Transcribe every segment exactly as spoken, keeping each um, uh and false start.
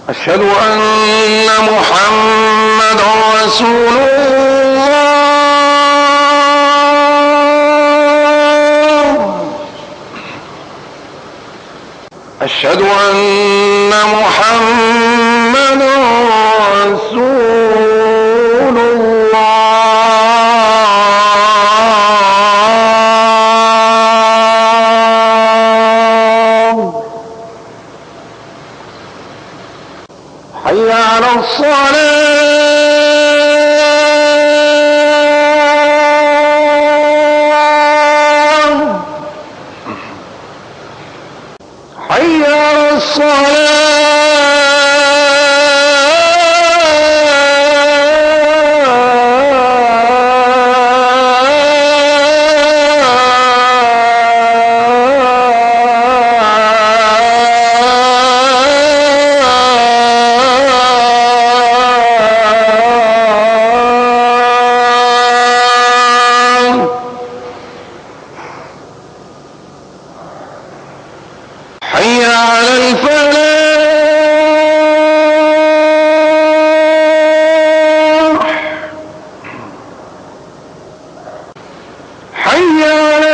أشهد أن محمدا رسول الله. أشهد أن محمدا رسول الله. حي على الصلاة. حي على حي على الفلاح. حي على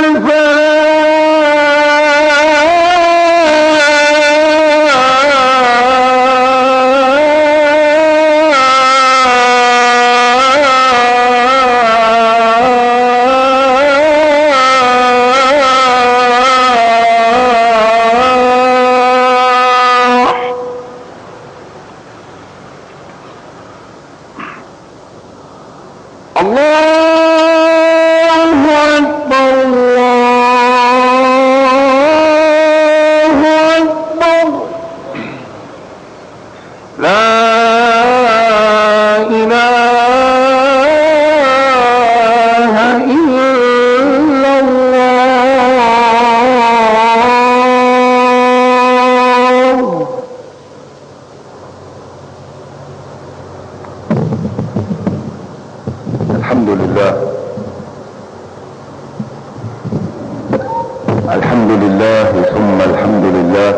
الله أكبر الله أكبر. لا إله إلا الله. الحمد لله الحمد لله ثم الحمد لله.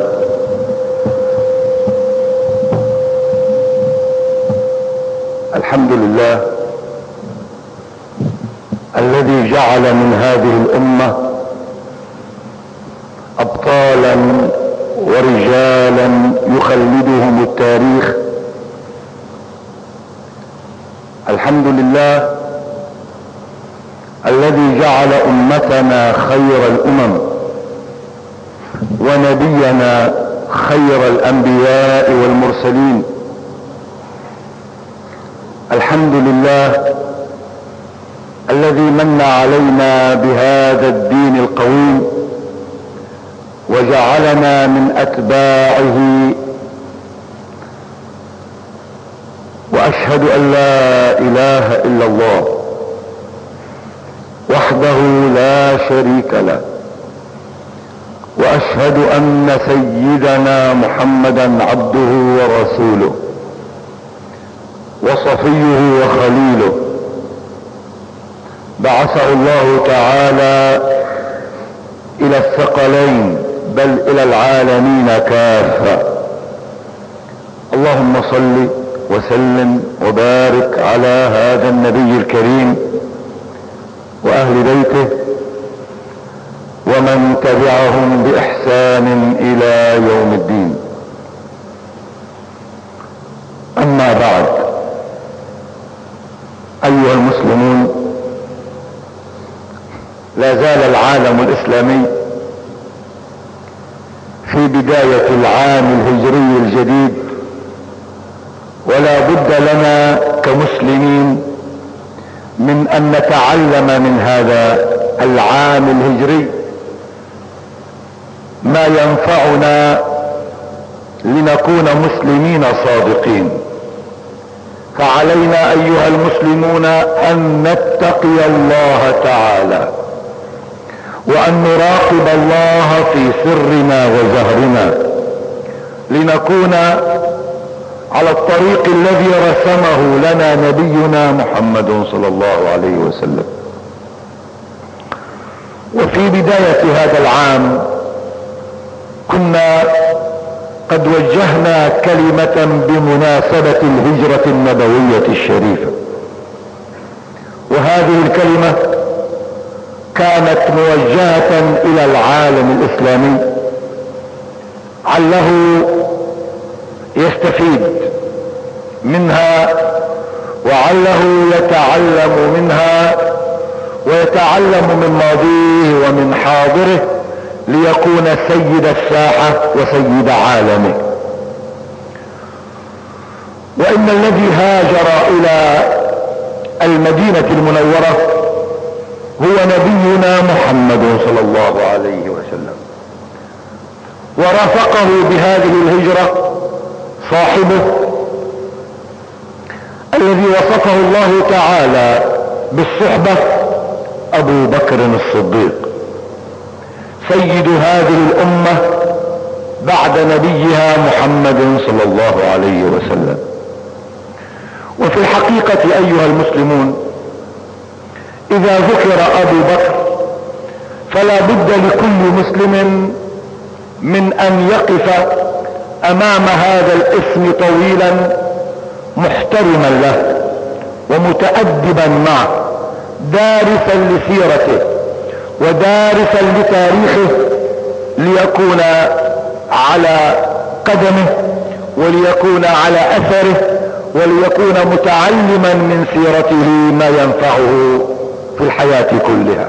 الحمد لله الذي جعل من هذه الأمة أبطالا ورجالا يخلدهم التاريخ. الحمد لله الذي جعل أمتنا خير الأمم ونبينا خير الأنبياء والمرسلين. الحمد لله الذي من علينا بهذا الدين القويم وجعلنا من أتباعه. وأشهد أن لا إله إلا الله وحده لا شريك له، وأشهد أن سيدنا محمدا عبده ورسوله وصفيه وخليله، بعثه الله تعالى إلى الثقلين بل إلى العالمين كافة. اللهم صل وسلم وبارك على هذا النبي الكريم وأهل بيته ومن تبعهم بإحسان إلى يوم الدين. أما بعد، أيها المسلمون، لا زال العالم الإسلامي في بداية العام الهجري الجديد، ولا بد لنا كمسلمين من أن نتعلم من هذا العام الهجري ما ينفعنا لنكون مسلمين صادقين. فعلينا أيها المسلمون أن نتقي الله تعالى وأن نراقب الله في سرنا وجهرنا لنكون على الطريق الذي رسمه لنا نبينا محمد صلى الله عليه وسلم. وفي بداية هذا العام كنا قد وجهنا كلمة بمناسبة الهجرة النبوية الشريفة، وهذه الكلمة كانت موجهة الى العالم الاسلامي عله يستفيد منها وعله يتعلم منها ويتعلم من ماضيه ومن حاضره ليكون سيد الساحة وسيد عالمه. وإن الذي هاجر إلى المدينة المنورة هو نبينا محمد صلى الله عليه وسلم، ورافقه بهذه الهجرة صاحبه الذي وصفه الله تعالى بالصحبة أبو بكر الصديق سيد هذه الأمة بعد نبيها محمد صلى الله عليه وسلم. وفي الحقيقة أيها المسلمون، إذا ذكر أبو بكر فلا بد لكل مسلم من أن يقف أمام هذا الاسم طويلا محترما له ومتأدبا معه، دارسا لسيرته ودارسا لتاريخه ليكون على قدمه وليكون على أثره وليكون متعلما من سيرته ما ينفعه في الحياة كلها.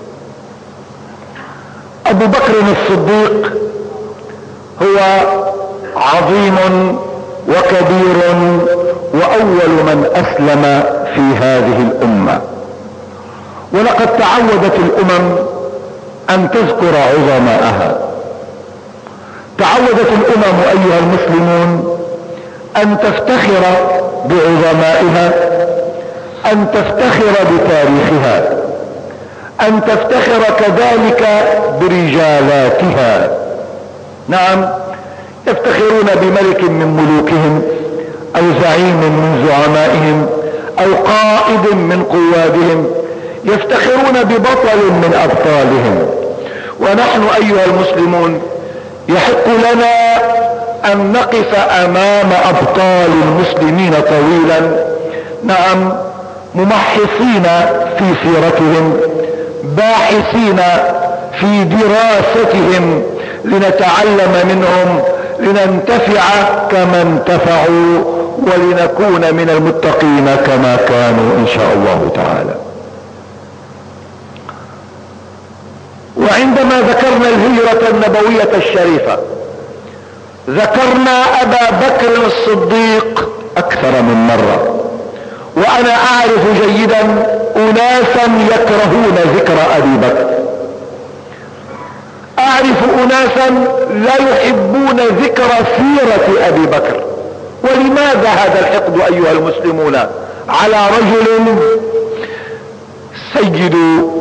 أبو بكر الصديق هو عظيم وكبير وأول من أسلم في هذه الأمة، ولقد تعودت الأمم أن تذكر عظماءها. تعودت الأمم أيها المسلمون أن تفتخر بعظمائها، أن تفتخر بتاريخها، أن تفتخر كذلك برجالاتها. نعم، يفتخرون بملك من ملوكهم أو زعيم من زعمائهم أو قائد من قوادهم، يفتخرون ببطل من أبطالهم. ونحن أيها المسلمون يحق لنا أن نقف أمام أبطال المسلمين طويلا، نعم، ممحصين في سيرتهم، باحثين في دراستهم لنتعلم منهم، لننتفع كما انتفعوا ولنكون من المتقين كما كانوا إن شاء الله تعالى. وعندما ذكرنا الهجرة النبوية الشريفة ذكرنا أبا بكر الصديق أكثر من مرة، وأنا أعرف جيدا أناسا يكرهون ذكر أبي بكر، أعرف أناسا لا يحبون ذكر سيرة أبي بكر. ولماذا هذا الحقد أيها المسلمون على رجل سيد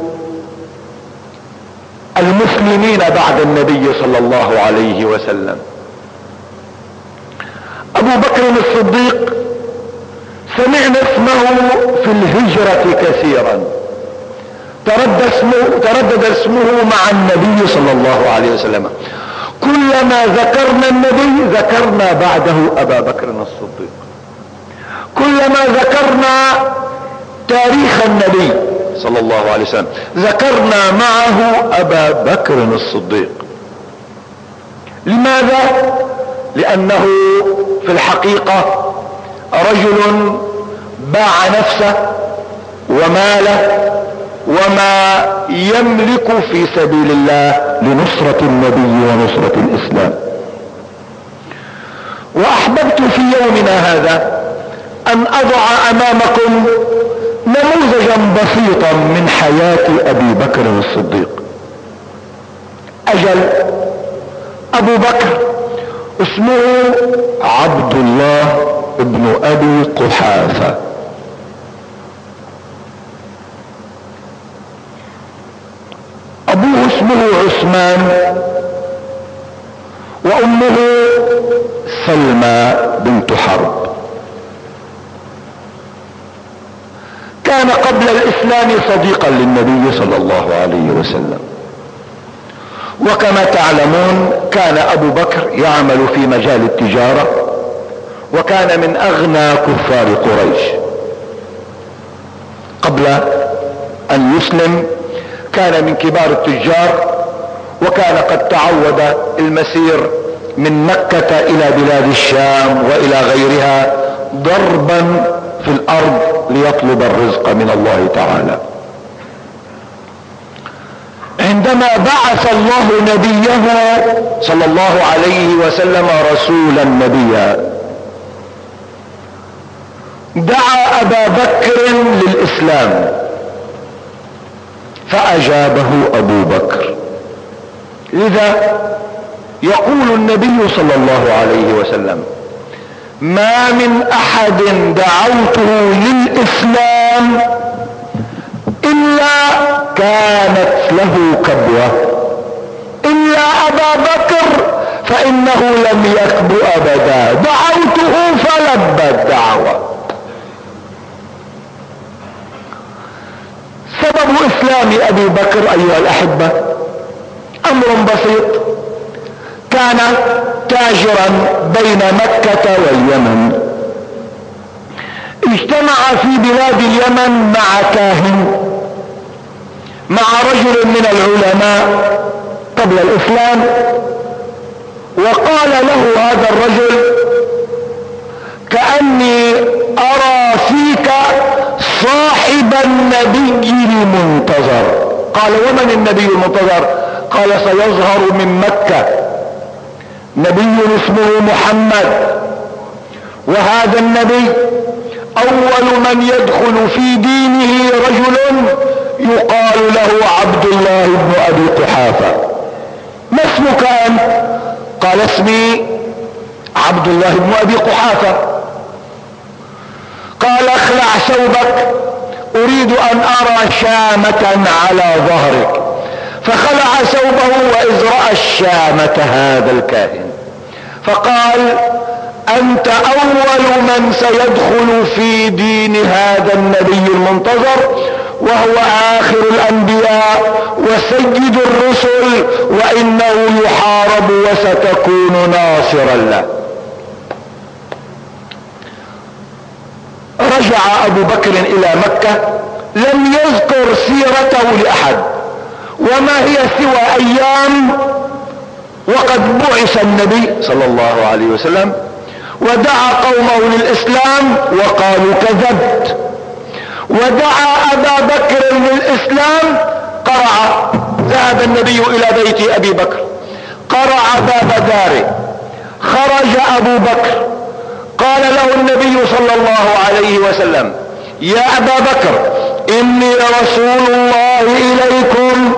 المسلمين بعد النبي صلى الله عليه وسلم؟ أبو بكر الصديق سمعنا اسمه في الهجرة كثيرا، تردد اسمه, تردد اسمه مع النبي صلى الله عليه وسلم. كلما ذكرنا النبي ذكرنا بعده أبا بكر الصديق، كلما ذكرنا تاريخ النبي صلى الله عليه وسلم ذكرنا معه أبا بكر الصديق. لماذا؟ لأنه في الحقيقة رجل باع نفسه وماله وما يملك في سبيل الله لنصرة النبي ونصرة الإسلام. وأحببت في يومنا هذا أن أضع أمامكم نموذجا بسيطا من حياة أبي بكر الصديق. أجل أبو بكر اسمه عبد الله ابن أبي قحافة، أبوه اسمه عثمان وأمه سلمى بنت حرب. كان قبل الإسلام صديقا للنبي صلى الله عليه وسلم، وكما تعلمون كان ابو بكر يعمل في مجال التجارة، وكان من اغنى كفار قريش. قبل ان يسلم كان من كبار التجار، وكان قد تعود المسير من مكة الى بلاد الشام والى غيرها ضربا في الارض ليطلب الرزق من الله تعالى. عندما بعث الله نبيه صلى الله عليه وسلم رسولا نبيا، دعا ابا بكر للاسلام فاجابه ابو بكر. لذا يقول النبي صلى الله عليه وسلم: ما من احد دعوته للاسلام الا كانت له كبوة الا ابا بكر فانه لم يكب ابدا، دعوته فلبى الدعوة. سبب اسلام ابي بكر ايها الاحبة امر بسيط. كان تاجرا بين مكة واليمن، اجتمع في بلاد اليمن مع كاهن، مع رجل من العلماء قبل الاسلام، وقال له هذا الرجل: كأني ارى فيك صاحب النبي المنتظر. قال: ومن النبي المنتظر؟ قال: سيظهر من مكة نبي اسمه محمد، وهذا النبي اول من يدخل في دينه رجل يقال له عبد الله بن ابي قحافة. ما اسمك انت؟ قال: اسمي عبد الله بن ابي قحافة. قال: اخلع ثوبك اريد ان ارى شامة على ظهرك. فخلع ثوبه واذ راى الشامة هذا الكاهن فقال: انت اول من سيدخل في دين هذا النبي المنتظر، وهو اخر الانبياء وسيد الرسل، وانه يحارب وستكون ناصرا له. رجع ابو بكر الى مكة، لم يذكر سيرته لاحد، وما هي سوى ايام وقد بعث النبي صلى الله عليه وسلم، ودعا قومه للاسلام وقالوا كذبت، ودعا ابا بكر للاسلام. قرع، ذهب النبي الى بيت ابي بكر، قرع باب داره، خرج ابو بكر، قال له النبي صلى الله عليه وسلم: يا ابا بكر اني رسول الله اليكم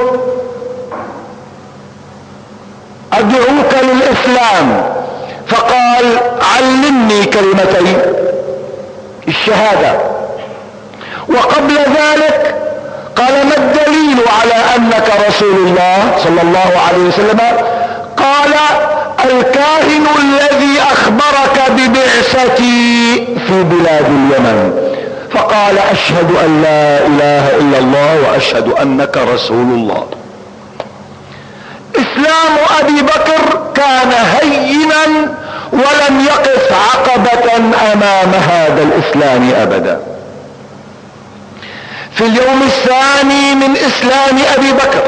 ادعوك للاسلام. فقال: علمني كلمتين الشهادة. وقبل ذلك قال: ما الدليل على انك رسول الله صلى الله عليه وسلم؟ قال: الكاهن الذي اخبرك ببعثتي في بلاد اليمن. فقال: اشهد ان لا اله الا الله واشهد انك رسول الله. اسلام ابي بكر كان هينا ولم يقف عقبة امام هذا الاسلام ابدا. في اليوم الثاني من اسلام ابي بكر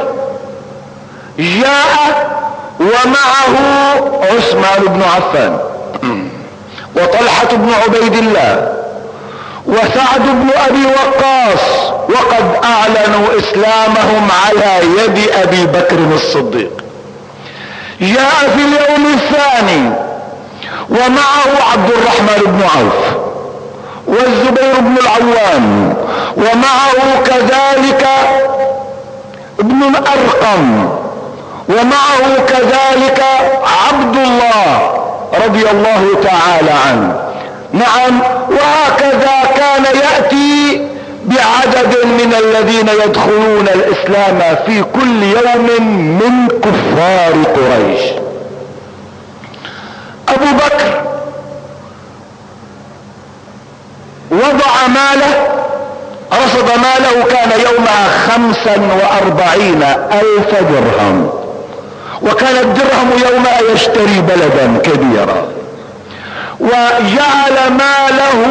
جاء ومعه عثمان بن عفان وطلحة بن عبيد الله وسعد بن ابي وقاص، وقد اعلنوا اسلامهم على يد ابي بكر الصديق. جاء في اليوم الثاني ومعه عبد الرحمن بن عوف والزبير بن العوام، ومعه كذلك ابن الارقم، ومعه كذلك عبد الله رضي الله تعالى عنه. نعم، وهكذا كان يأتي بعدد من الذين يدخلون الاسلام في كل يوم من كفار قريش. ابو بكر وضع ماله، رصد ماله، كان يومها خمسا واربعين الف درهم، وكان الدرهم يومها يشتري بلدا كبيرا، وجعل ماله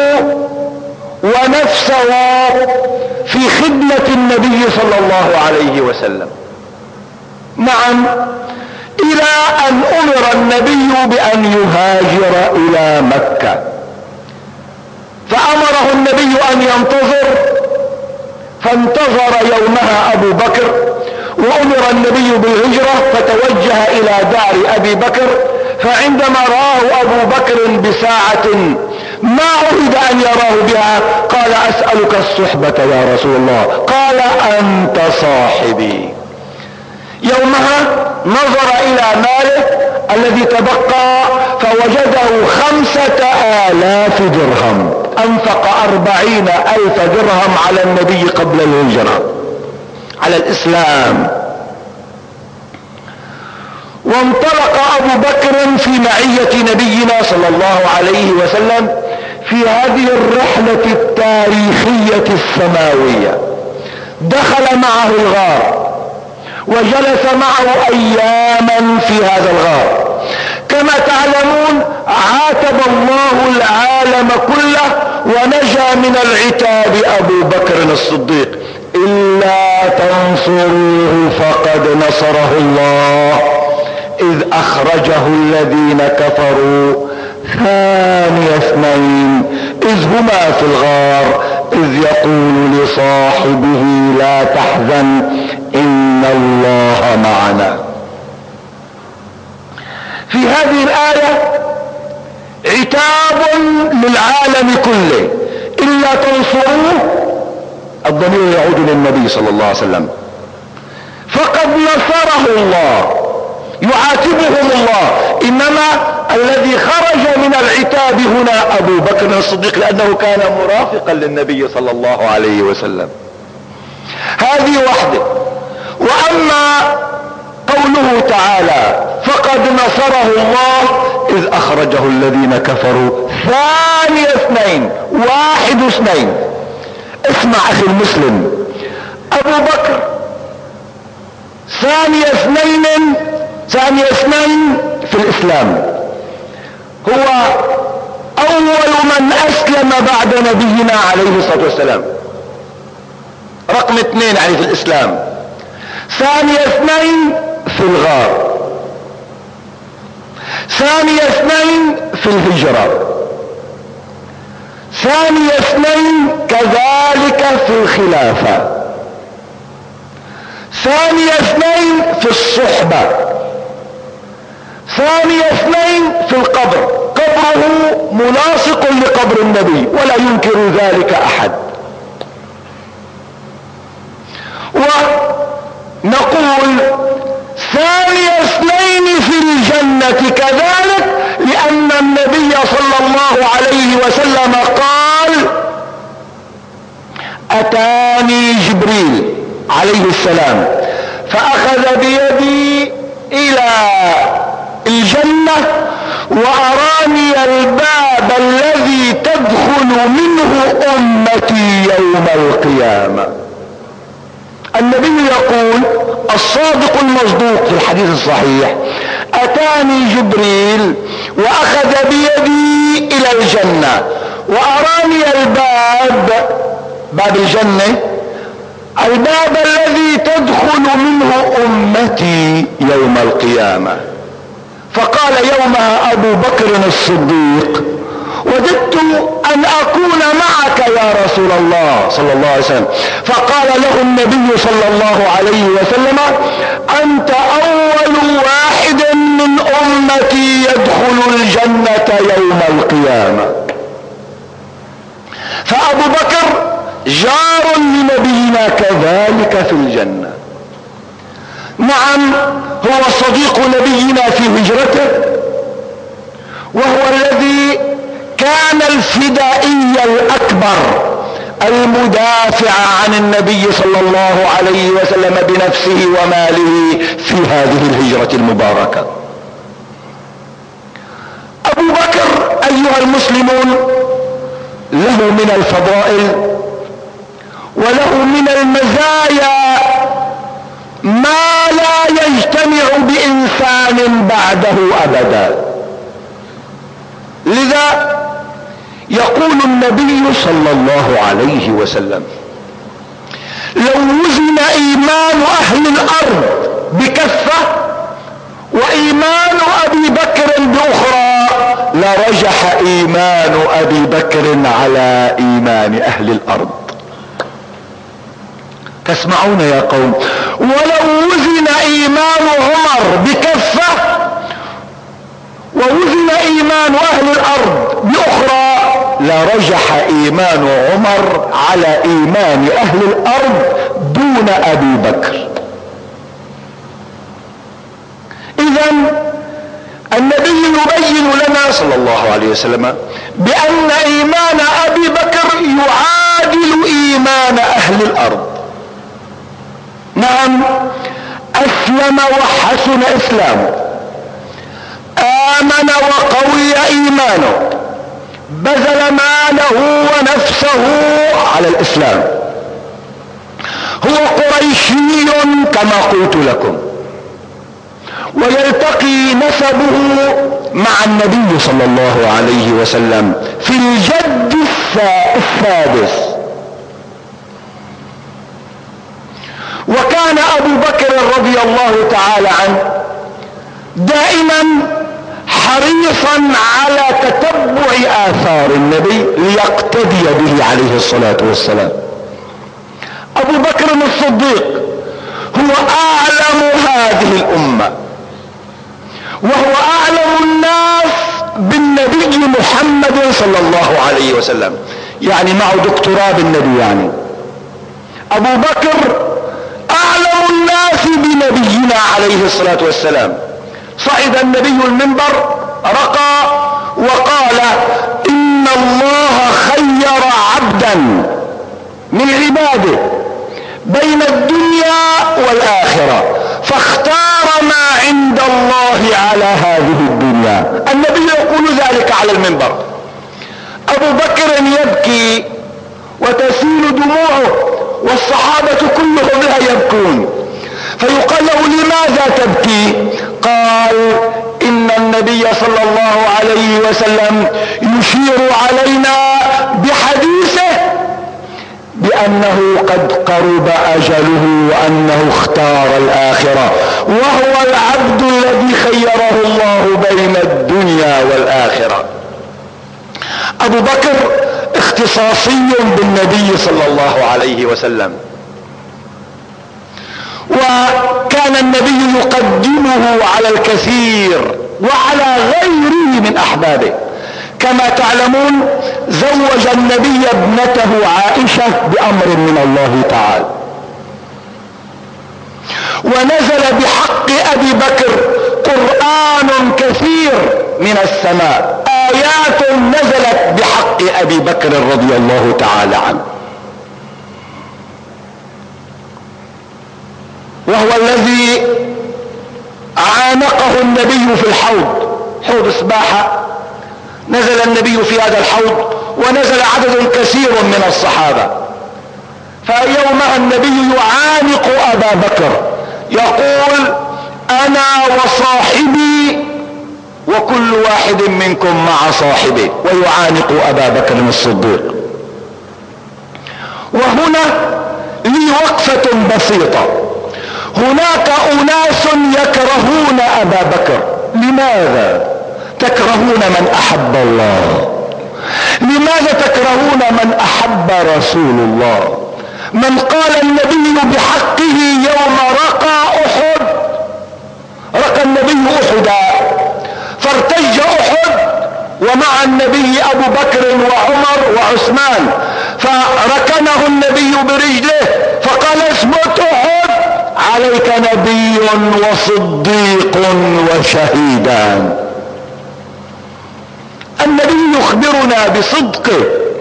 ونفسه في خدمة النبي صلى الله عليه وسلم. نعم، الى ان امر النبي بان يهاجر الى مكة، فامره النبي ان ينتظر، فانتظر يومها ابو بكر، وامر النبي بالهجرة فتوجه الى دار ابي بكر. فعندما رآه ابو بكر بساعة ما عهد ان يراه بها قال اسألك الصحبة يا رسول الله، قال انت صاحبي. يومها نظر الى ماله الذي تبقى فوجده خمسة الاف درهم، انفق اربعين الف درهم على النبي قبل الهجرة، على الاسلام. وانطلق ابو بكر في معية نبينا صلى الله عليه وسلم في هذه الرحلة التاريخية السماوية. دخل معه الغار وجلس معه اياما في هذا الغار. كما تعلمون عاتب الله العالم كله ونجا من العتاب ابو بكر الصديق: الا تنصروه فقد نصره الله اذ اخرجه الذين كفروا ثاني اثنين اذ هما في الغار اذ يقول لصاحبه لا تحزن ان الله معنا. في هذه الآية عتاب للعالم كله: إلا تنصروه، الضمير يعود للنبي صلى الله عليه وسلم، فقد نصره الله، يعاتبهم الله. إنما الذي خرج من العتاب هنا أبو بكر الصديق، لأنه كان مرافقا للنبي صلى الله عليه وسلم. هذه وحده. وأما قوله تعالى فقد نصره الله إذ أخرجه الذين كفروا ثاني اثنين، واحد اثنين. اسمع أخي المسلم، أبو بكر ثاني اثنين، ثاني اثنين في الإسلام، هو أول من أسلم بعد نبينا عليه الصلاة والسلام، رقم اثنين يعني في الإسلام. ثاني اثنين في الغار، ثاني اثنين في الهجرة، ثاني اثنين كذلك في الخلافة، ثاني اثنين في الصحبة، ثاني اثنين في القبر. قبره ملاصق لقبر النبي ولا ينكر ذلك احد. ونقول ثاني اثنين في الجنة كذلك، لأن النبي صلى الله عليه وسلم قال: أتاني جبريل عليه السلام فأخذ بيدي إلى الجنة وأراني الباب الذي تدخل منه أمتي يوم القيامة. النبي يقول الصادق المصدوق في الحديث الصحيح: أتاني جبريل وأخذ بيدي إلى الجنة وأراني الباب، باب الجنة، الباب الذي تدخل منه أمتي يوم القيامة. فقال يومها أبو بكر الصديق: وددت أن أكون معك يا رسول الله صلى الله عليه وسلم. فقال له النبي صلى الله عليه وسلم: أنت أول واحد من أمتي يدخل الجنة يوم القيامة. فأبو بكر جار لنبينا كذلك في الجنة. نعم، هو صديق نبينا في هجرته، وهو الذي كان الفدائي الأكبر المدافع عن النبي صلى الله عليه وسلم بنفسه وماله في هذه الهجرة المباركة. أبو بكر أيها المسلمون له من الفضائل وله من المزايا ما لا يجتمع بإنسان بعده أبدا. لذا يقول النبي صلى الله عليه وسلم: لو وزن إيمان أهل الأرض بكفة وإيمان أبي بكر بأخرى لرجح إيمان أبي بكر على إيمان أهل الأرض. تسمعون يا قوم؟ ولو وزن إيمان عمر بكفة ووزن إيمان أهل الأرض بأخرى لرجح إيمان عمر على إيمان أهل الأرض دون أبي بكر. إذن النبي يبين لنا صلى الله عليه وسلم بأن إيمان أبي بكر يعادل إيمان أهل الأرض. نعم، أسلم وحسن إسلامه، آمن وقوي إيمانه، بذل ماله ونفسه على الإسلام، هو قريشي كما قلت لكم، ويلتقي نسبه مع النبي صلى الله عليه وسلم في الجد السادس. وكان أبو بكر رضي الله تعالى عنه دائما حريصا على تتبع آثار النبي ليقتدي به عليه الصلاة والسلام. أبو بكر الصديق هو أعلم هذه الأمة، وهو أعلم الناس بالنبي محمد صلى الله عليه وسلم، يعني معه دكتوراه بالنبي. يعني أبو بكر أعلم الناس بنبينا عليه الصلاة والسلام. صعد النبي المنبر، رقى وقال: إن الله خير عبدا من عباده بين الدنيا والآخرة فاختار ما عند الله على هذه الدنيا. النبي يقول ذلك على المنبر. أبو بكر يبكي وتسيل دموعه والصحابة كلهم لا يبكون، فيقال له: لماذا تبكي؟ قال: إن النبي صلى الله عليه وسلم يشير علينا بحديثه بأنه قد قرب أجله وأنه اختار الآخرة، وهو العبد الذي خيره الله بين الدنيا والآخرة. أبو بكر اختصاصي بالنبي صلى الله عليه وسلم، وكان النبي يقدمه على الكثير وعلى غيره من أحبابه. كما تعلمون زوج النبي ابنته عائشة بأمر من الله تعالى، ونزل بحق أبي بكر قرآن كثير من السماء، آيات نزلت بحق أبي بكر رضي الله تعالى عنه، وهو الذي عانقه النبي في الحوض، حوض سباحة. نزل النبي في هذا الحوض ونزل عدد كثير من الصحابة، فيومها النبي يعانق أبا بكر يقول: أنا وصاحبي وكل واحد منكم مع صاحبه، ويعانق أبا بكر الصديق. وهنا لي وقفة بسيطة. هناك أناس يكرهون أبا بكر. لماذا تكرهون من أحب الله؟ لماذا تكرهون من أحب رسول الله؟ من قال النبي بحقه يوم رقى أحد، رقى النبي أحدا فارتج أحد ومع النبي أبو بكر وعمر وعثمان، فركنه النبي برجله فقال: اثبت أحد، عليك نبي وصديق وشهيدان. النبي يخبرنا بصدقه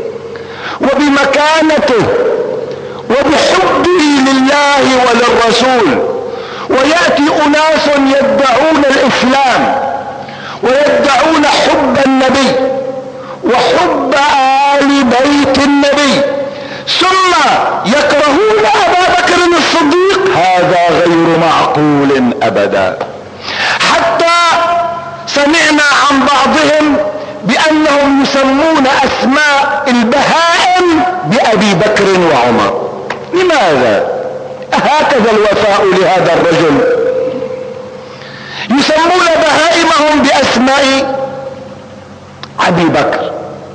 وبمكانته وبحبه لله وللرسول، ويأتي أناس يدعون الإسلام ويدعون حب النبي وحب آل بيت النبي، ثم يكرهون أبا بكر الصديق. هذا غير ابدا. حتى سمعنا عن بعضهم بانهم يسمون اسماء البهائم بابي بكر وعمر. لماذا؟ هكذا الوفاء لهذا الرجل. يسمون بهائمهم باسماء ابي بكر.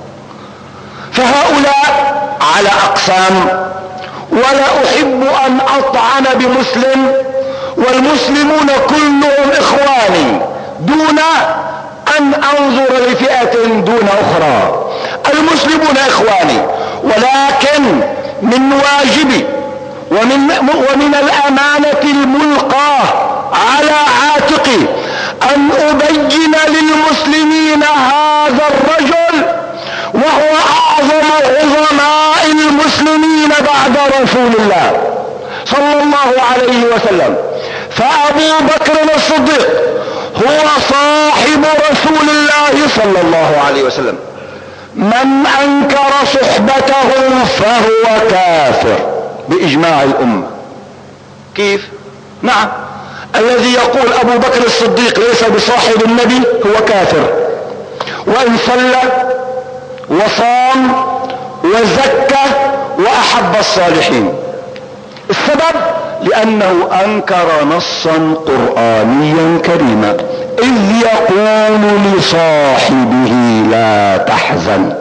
فهؤلاء على اقسام، ولا احب ان اطعن بمسلم، والمسلمون كلهم اخواني دون ان انظر لفئة دون اخرى. المسلمون اخواني، ولكن من واجبي ومن, ومن الامانة الملقاة على عاتقي ان ابين للمسلمين هذا الرجل وهو اعظم عظماء المسلمين بعد رسول الله صلى الله عليه وسلم. فابو بكر الصديق هو صاحب رسول الله صلى الله عليه وسلم. من انكر صحبته فهو كافر باجماع الامة. كيف؟ نعم، الذي يقول ابو بكر الصديق ليس بصاحب النبي هو كافر، وان صلى وصام وزكى واحب الصالحين. السبب لانه انكر نصا قرآنيا كريما اذ يقول لصاحبه لا تحزن.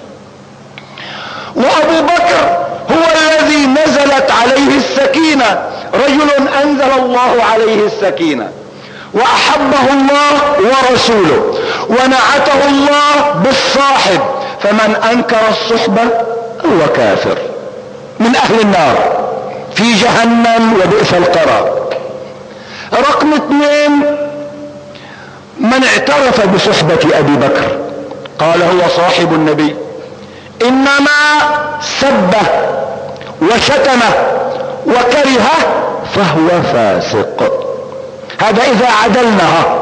وابو بكر هو الذي نزلت عليه السكينة، رجل انزل الله عليه السكينة واحبه الله ورسوله ونعته الله بالصاحب. فمن انكر الصحبة هو كافر من اهل النار في جهنم وبئس القرار. رقم اثنين، من اعترف بصحبة ابي بكر قال هو صاحب النبي، انما سبه وشتمه وكرهه فهو فاسق. هذا اذا عدلناها.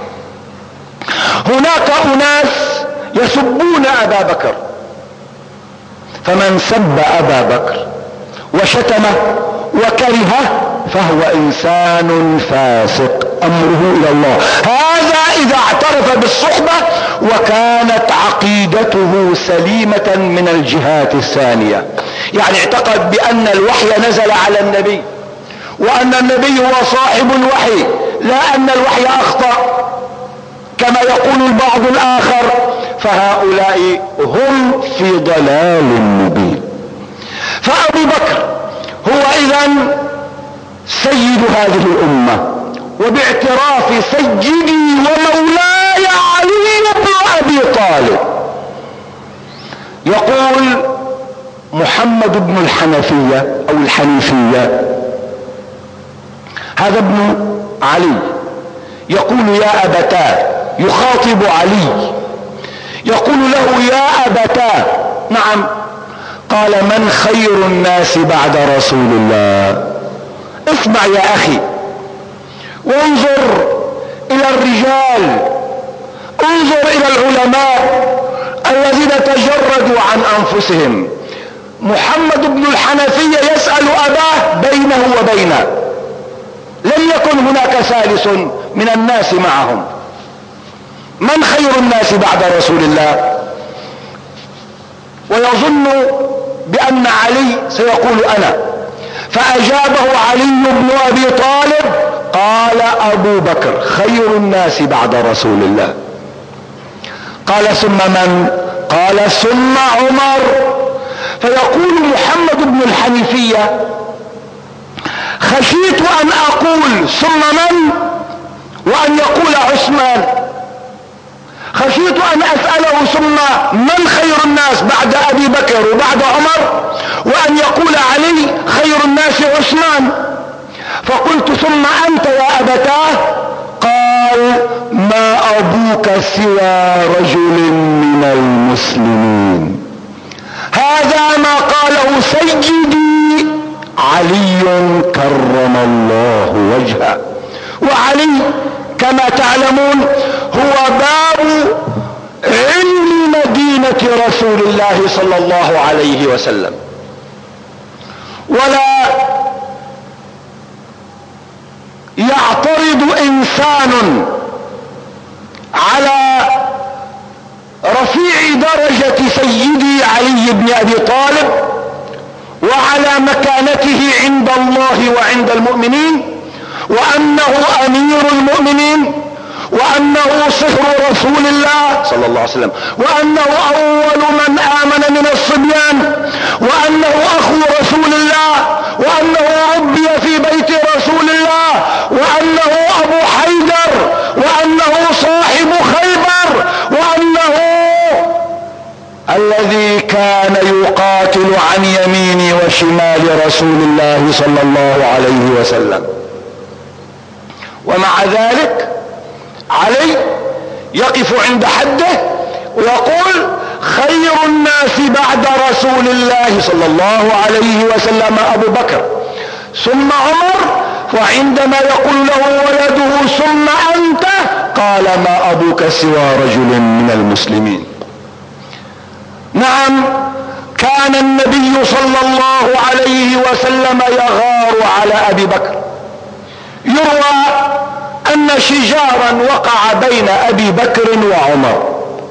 هناك اناس يسبون ابا بكر، فمن سب ابا بكر وشتمه وكرهه فهو انسان فاسق امره الى الله. هذا اذا اعترف بالصحبة وكانت عقيدته سليمة من الجهات الثانية، يعني اعتقد بان الوحي نزل على النبي وان النبي هو صاحب الوحي، لا ان الوحي اخطأ كما يقول البعض الاخر. فهؤلاء هم في ضلال مبين. فابو بكر هو اذن سيد هذه الامة، وباعتراف سيدي ومولاي علي بن ابي طالب. يقول محمد بن الحنفية او الحنيفية، هذا ابن علي، يقول يا ابتاه، يخاطب علي يقول له يا ابتاه. نعم. قال من خير الناس بعد رسول الله؟ اسمع يا اخي وانظر الى الرجال، انظر الى العلماء الذين تجردوا عن انفسهم. محمد بن الحنفية يسأل اباه بينه وبينه، لم يكن هناك ثالث من الناس معهم. من خير الناس بعد رسول الله؟ ويظن بان علي سيقول انا، فاجابه علي بن ابي طالب قال ابو بكر خير الناس بعد رسول الله. قال ثم من؟ قال ثم عمر. فيقول محمد بن الحنيفية خشيت ان اقول ثم من وان يقول عثمان، خشيت ان اسأله ثم من خير الناس بعد ابي بكر وبعد عمر وان يقول علي خير الناس عثمان، فقلت ثم انت يا ابتاه؟ قال ما ابوك سوى رجل من المسلمين. هذا ما قاله سيدي علي كرم الله وجهه. وعلي كما تعلمون هو باب علم مدينة رسول الله صلى الله عليه وسلم. ولا يعترض إحسان على رفيع درجة سيدي علي بن أبي طالب وعلى مكانته عند الله وعند المؤمنين، وأنه أمير المؤمنين، وأنه صهر رسول الله صلى الله عليه وسلم، وأنه أول من آمن من الصبيان، وأنه أخو رسول الله، وأنه ربي في بيت رسول الله، وأنه أبو حيدر، وأنه صاحب خيبر، وأنه الذي كان يقاتل عن يمين وشمال رسول الله صلى الله عليه وسلم. ومع ذلك علي يقف عند حده ويقول خير الناس بعد رسول الله صلى الله عليه وسلم أبو بكر ثم عمر، وعندما يقول له ولده ثم أنت قال ما أبوك سوى رجل من المسلمين. نعم، كان النبي صلى الله عليه وسلم يغار على أبي بكر. يروى أن شجارا وقع بين أبي بكر وعمر،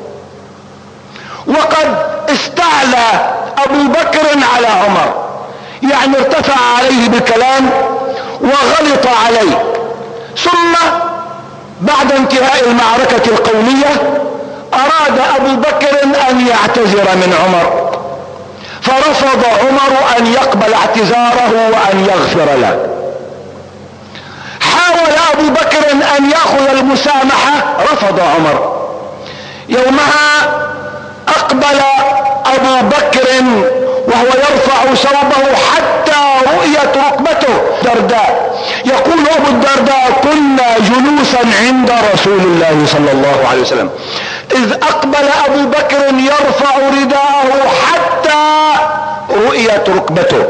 وقد استعلى أبو بكر على عمر، يعني ارتفع عليه بالكلام وغلط عليه. ثم بعد انتهاء المعركة القومية أراد أبو بكر أن يعتذر من عمر، فرفض عمر أن يقبل اعتذاره وأن يغفر له. حاول أبو بكر أن يأخذ المسامحة، رفض عمر. يومها أقبل أبو بكر وهو يرفع ثوبه حتى رؤيت ركبته درداء. يقول أبو الدرداء كنا جلوسا عند رسول الله صلى الله عليه وسلم إذ أقبل أبو بكر يرفع رداءه حتى رؤيت ركبته،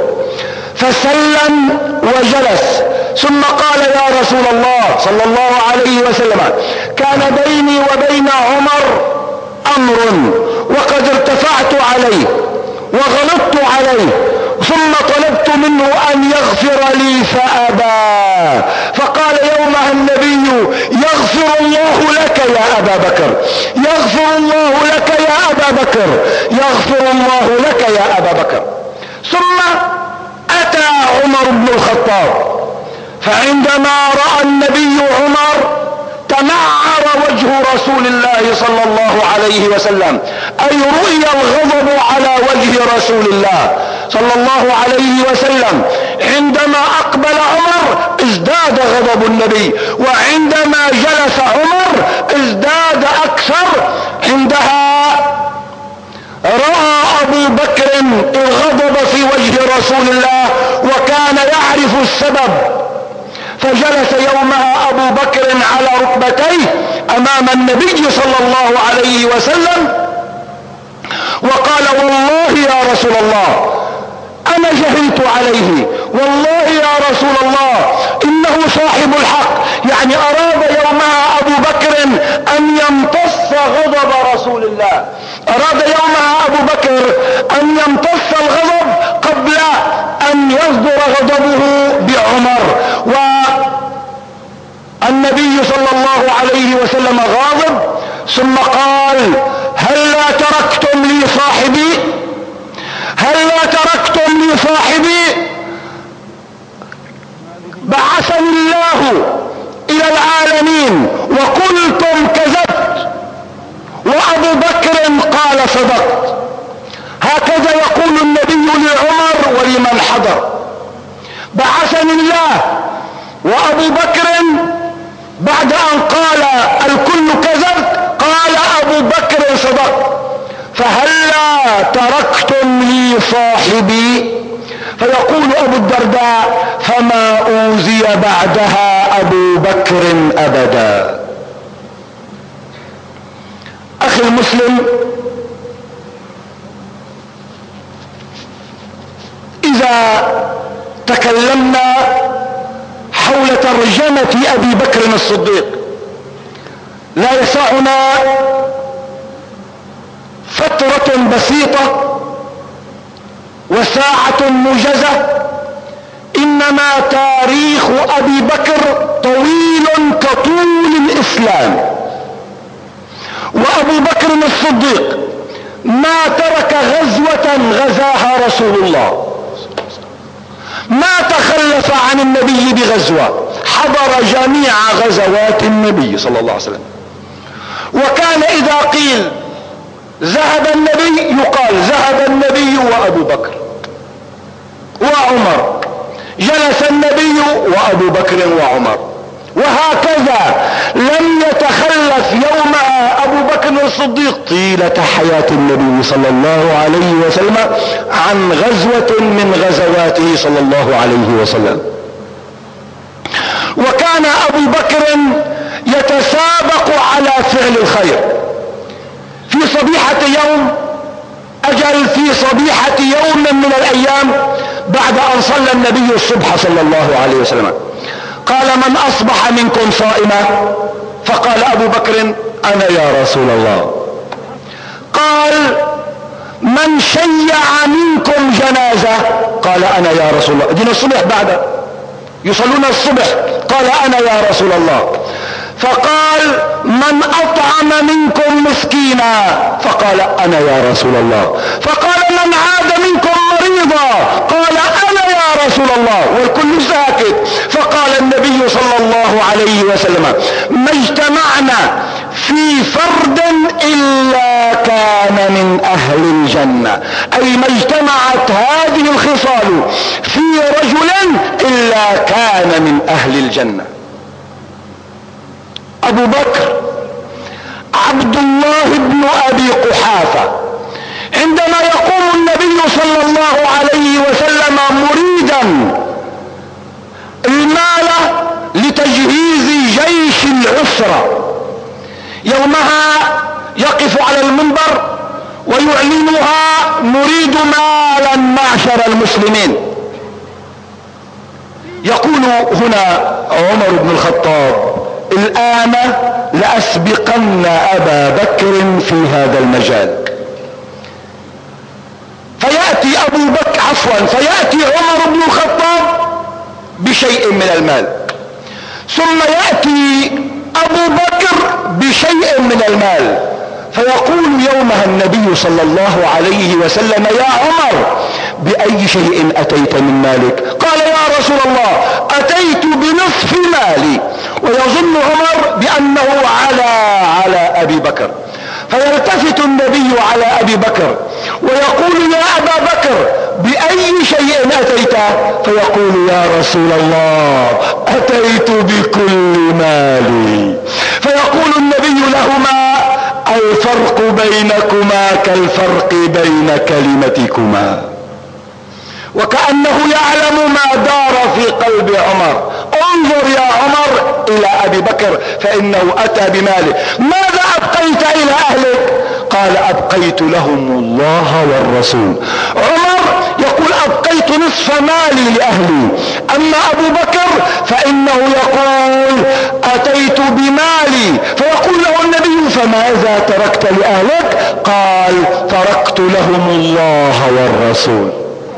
فسلم وجلس، ثم قال يا رسول الله صلى الله عليه وسلم كان بيني وبين عمر أمر وقد ارتفعت عليه وغلطت عليه، ثم طلبت منه أن يغفر لي فأبى، فقال يومها النبي يغفر الله لك يا أبا بكر، يغفر الله لك يا أبا بكر، يغفر الله لك يا أبا بكر. ثم أتى عمر بن الخطاب، فعندما رأى النبي عمر تنعر وجه رسول الله صلى الله عليه وسلم، أي رؤي الغضب على وجه رسول الله صلى الله عليه وسلم. عندما أقبل عمر ازداد غضب النبي، وعندما جلس عمر ازداد أكثر. عندها رأى أبو بكر الغضب في وجه رسول الله وكان يعرف السبب، فجلس يومها أبو بكر على ركبتيه أمام النبي صلى الله عليه وسلم وقال والله يا رسول الله أنا جهلت عليه، والله يا رسول الله إنه صاحب الحق. يعني أراد يومها أبو بكر أن يمتص غضب رسول الله، أراد يومها أبو بكر أن يمتص الغضب قبل أن يصدر غضبه بعمر. والنبي صلى الله عليه وسلم غاضب، ثم قال هل لا تركتم لي صاحبي، هل لا تركتم لي صاحبي؟ بعثني الله إلى العالمين وقلتم كذبت، وأبو بكر قال صدقت. هكذا يقول النبي لعمر ولمن حضر، بعثني الله وأبو بكر بعد أن قال الكل كذبت قال أبو بكر صدقت، فهلا تركتم لي صاحبي؟ فيقول أبو الدرداء فما أوذي بعدها أبو بكر أبدا. أخي المسلم، إذا تكلمنا حول ترجمة أبي بكر الصديق لا يسعنا فترة بسيطة وساعة موجزة، إنما تاريخ أبي بكر طويل كطول الإسلام. وأبو بكر الصديق ما ترك غزوة غزاها رسول الله، ما تخلف عن النبي بغزوة، حضر جميع غزوات النبي صلى الله عليه وسلم. وكان إذا قيل ذهب النبي يقال ذهب النبي وأبو بكر وعمر، جلس النبي وأبو بكر وعمر، وهكذا لم يتخلف يومها أبو بكر الصديق طيلة حياة النبي صلى الله عليه وسلم عن غزوة من غزواته صلى الله عليه وسلم. وكان أبو بكر يتسابق على فعل الخير في صبيحة يوم، أجل في صبيحة يوم من الأيام بعد أن صلى النبي الصبح صلى الله عليه وسلم قال: من أصبح منكم صائما؟ فقال أبو بكر: أنا يا رسول الله. قال: من شيع منكم جنازة؟ قال: أنا يا رسول الله. دين الصبح بعد يصلون الصبح. قال: أنا يا رسول الله. فقال: من أطعم منكم مسكينا؟ فقال: أنا يا رسول الله. فقال: من عاد منكم مريضا؟ قال: أنا يا رسول الله. والكل ساكت. فقال النبي صلى الله عليه وسلم: ما اجتمعنا في فرد إلا كان من أهل الجنة، أي ما اجتمعت هذه الخصال في رجل إلا كان من أهل الجنة. أبو بكر عبد الله بن أبي قحافة عندما يقوم النبي صلى الله عليه وسلم مريدا المال لتجهيز جيش العسرة، يومها يقف على المنبر ويعلنها: نريد مالا معشر المسلمين. يقول هنا عمر بن الخطاب: الآن لأسبقن أبا بكر في هذا المجال. فيأتي أبو بكر عفوا فيأتي عمر بن الخطاب بشيء من المال، ثم يأتي أبو بكر بشيء من المال، فيقول يومها النبي صلى الله عليه وسلم: يا عمر، بأي شيء أتيت من مالك؟ قال: يا رسول الله، أتيت بنصف مالي. ويظن عمر بأنه على على أبي بكر، فيلتفت النبي على أبي بكر ويقول: يا أبا بكر، بأي شيء أتيت؟ فيقول: يا رسول الله، أتيت بكل مالي. فيقول النبي لهما: الفرق بينكما كالفرق بين كلمتكما. وكأنه يعلم ما دار في قلب عمر. انظر يا عمر إلى أبي بكر فإنه أتى بماله. ماذا أبقيت إلى أهلك؟ قال: أبقيت لهم الله والرسول. عمر يقول: أبقيت نصف مالي لأهلي. أما أبو بكر فإنه يقول: أتيت بمالي. فيقول له النبي: فماذا تركت لأهلك؟ قال: تركت لهم الله والرسول.